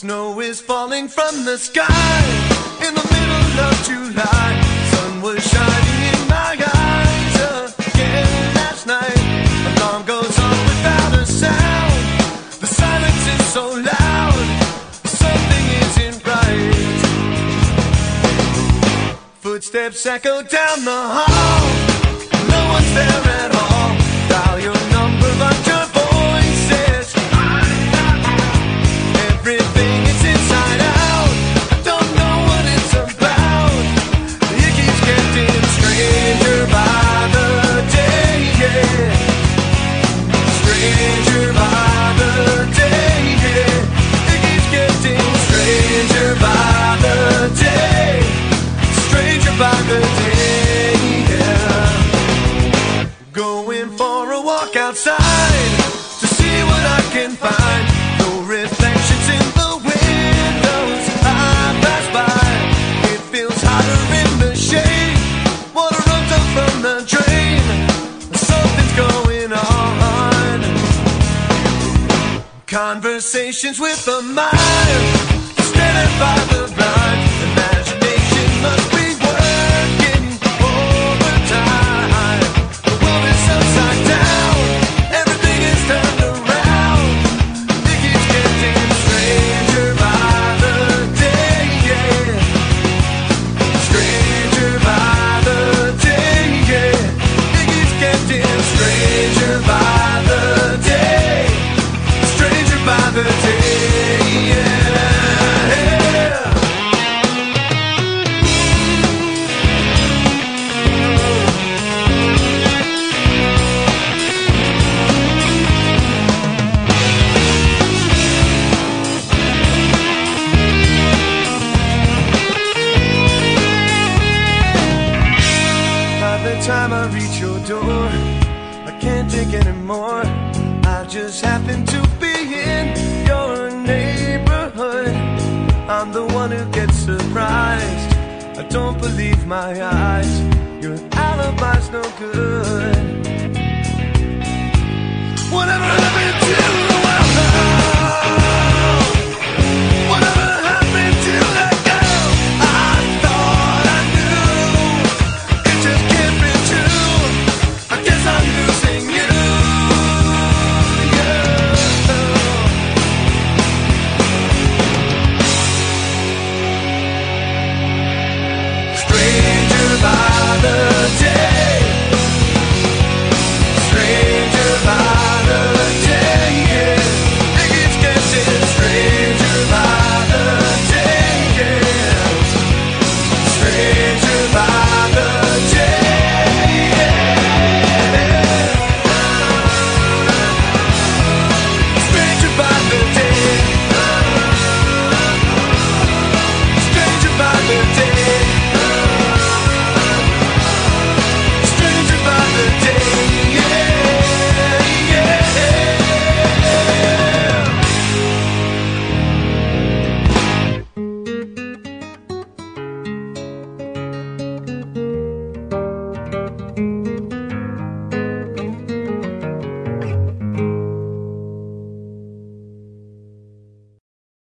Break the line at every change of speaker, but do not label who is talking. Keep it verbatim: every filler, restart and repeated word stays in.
Snow is falling from the sky in the middle of July. Sun was shining in my eyes again last night. Alarm goes off without a sound. The silence is so loud. Something isn't right. Footsteps echo down the hall. No one's there at all. Dial your number, but your voice says everything is inside out. I don't know what it's about. It keeps getting stranger by the day, yeah. Stranger by the day, yeah. It keeps getting stranger by the day. Stranger by the day, yeah. Going for a walk outside to see what I can find. No reflections in the windows I pass by. It feels hotter in the shade. Water runs up from the drain. Something's going on. Conversations with a mind standing by the blind. Imagination must be working overtime. The world is upside down. Everything is turned around. It keeps getting stranger by the day, yeah. Stranger by the day, yeah. It keeps getting stranger by the day. Stranger by the day, yeah. By the time I reach your door, I can't take anymore. I just happen to be in your neighborhood. I'm the one who gets surprised. I don't believe my eyes. Your alibi's no good.